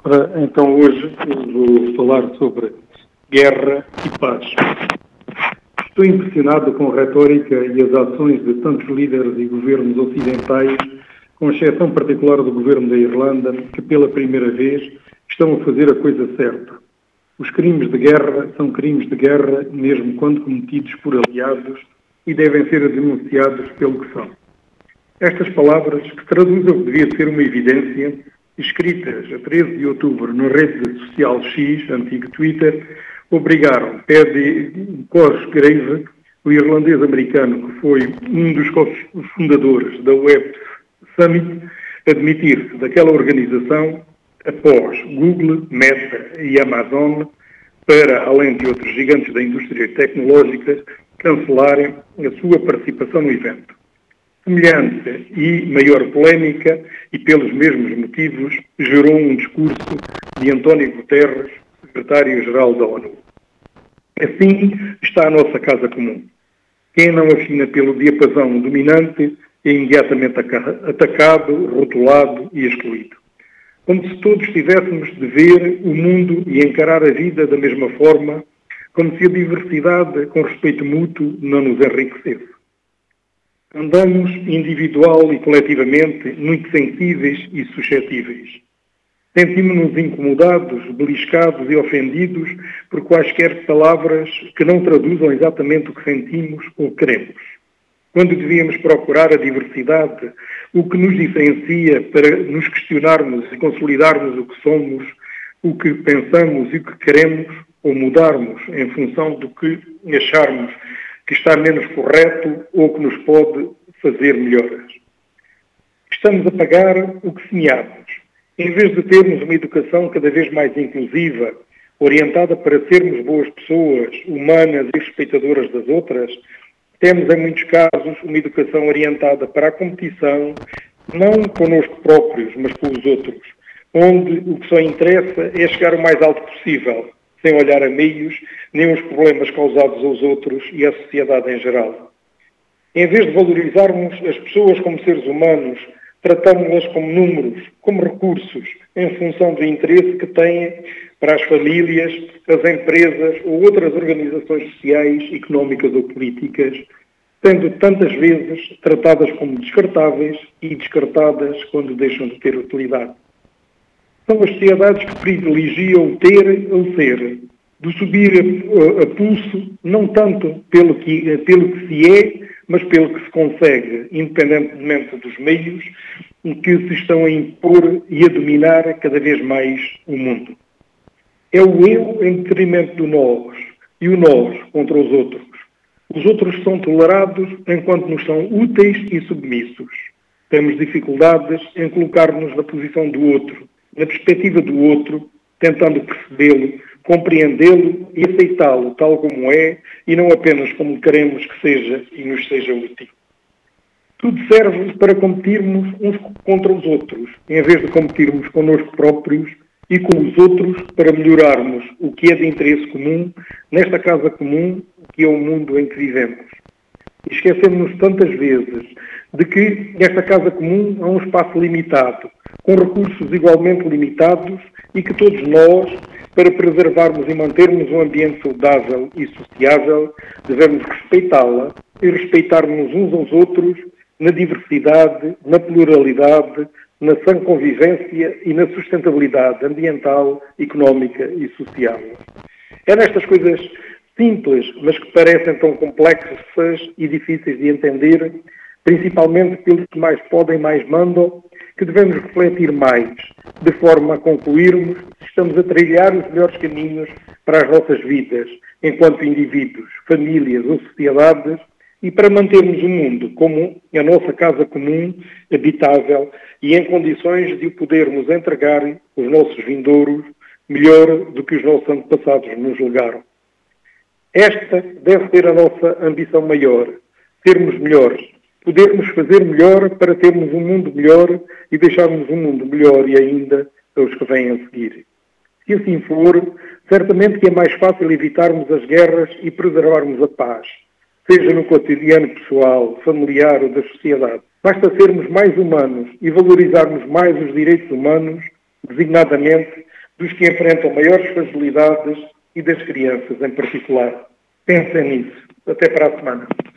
Ora, então hoje eu vou falar sobre guerra e paz. Estou impressionado com a retórica e as ações de tantos líderes e governos ocidentais, com exceção particular do governo da Irlanda, que pela primeira vez estão a fazer a coisa certa. Os crimes de guerra são crimes de guerra, mesmo quando cometidos por aliados, e devem ser denunciados pelo que são. Estas palavras, que traduzem o que devia ser uma evidência, escritas a 13 de outubro na rede social X, antigo Twitter, obrigaram Paddy Cosgrave, o irlandês americano que foi um dos fundadores da Web Summit, a demitir-se daquela organização após Google, Meta e Amazon, para, além de outros gigantes da indústria tecnológica, cancelarem a sua participação no evento. Semelhante e maior polémica, e pelos mesmos motivos, gerou um discurso de António Guterres, secretário-geral da ONU. Assim está a nossa casa comum. Quem não afina pelo diapasão dominante é imediatamente atacado, rotulado e excluído. Como se todos tivéssemos de ver o mundo e encarar a vida da mesma forma, como se a diversidade, com respeito mútuo, não nos enriquecesse. Andamos, individual e coletivamente, muito sensíveis e suscetíveis. Sentimos-nos incomodados, beliscados e ofendidos por quaisquer palavras que não traduzam exatamente o que sentimos ou queremos. Quando devíamos procurar a diversidade, o que nos diferencia para nos questionarmos e consolidarmos o que somos, o que pensamos e o que queremos, ou mudarmos em função do que acharmos que está menos correto ou que nos pode fazer melhoras. Estamos a pagar o que semeamos. Em vez de termos uma educação cada vez mais inclusiva, orientada para sermos boas pessoas, humanas e respeitadoras das outras, temos em muitos casos uma educação orientada para a competição, não connosco próprios, mas com os outros, onde o que só interessa é chegar o mais alto possível, sem olhar a meios, nem os problemas causados aos outros e à sociedade em geral. Em vez de valorizarmos as pessoas como seres humanos, tratamos-las como números, como recursos, em função do interesse que têm para as famílias, as empresas ou outras organizações sociais, económicas ou políticas, sendo tantas vezes tratadas como descartáveis e descartadas quando deixam de ter utilidade. São as sociedades que privilegiam o ter ou ser, do subir a pulso, não tanto pelo que se é, mas pelo que se consegue, independentemente dos meios que se estão a impor e a dominar cada vez mais o mundo. É o eu em detrimento do nós, e o nós contra os outros. Os outros são tolerados enquanto nos são úteis e submissos. Temos dificuldades em colocar-nos na posição do outro, na perspectiva do outro, tentando percebê-lo, compreendê-lo e aceitá-lo tal como é e não apenas como queremos que seja e nos seja útil. Tudo serve para competirmos uns contra os outros, em vez de competirmos connosco próprios e com os outros para melhorarmos o que é de interesse comum nesta casa comum que é o mundo em que vivemos. Esquecemos-nos tantas vezes de que nesta casa comum há um espaço limitado, com recursos igualmente limitados e que todos nós, para preservarmos e mantermos um ambiente saudável e sociável, devemos respeitá-la e respeitar-nos uns aos outros na diversidade, na pluralidade, na sã convivência e na sustentabilidade ambiental, económica e social. É nestas coisas simples, mas que parecem tão complexas e difíceis de entender, principalmente pelos que mais podem, mais mandam, que devemos refletir mais, de forma a concluirmos se estamos a trilhar os melhores caminhos para as nossas vidas, enquanto indivíduos, famílias ou sociedades, e para mantermos o mundo como a nossa casa comum, habitável e em condições de o podermos entregar aos nossos vindouros melhor do que os nossos antepassados nos legaram. Esta deve ser a nossa ambição maior, sermos melhores, podermos fazer melhor para termos um mundo melhor e deixarmos um mundo melhor e ainda aos que vêm a seguir. Se assim for, certamente que é mais fácil evitarmos as guerras e preservarmos a paz, seja no cotidiano pessoal, familiar ou da sociedade. Basta sermos mais humanos e valorizarmos mais os direitos humanos, designadamente dos que enfrentam maiores fragilidades e das crianças em particular. Pensem nisso. Até para a semana.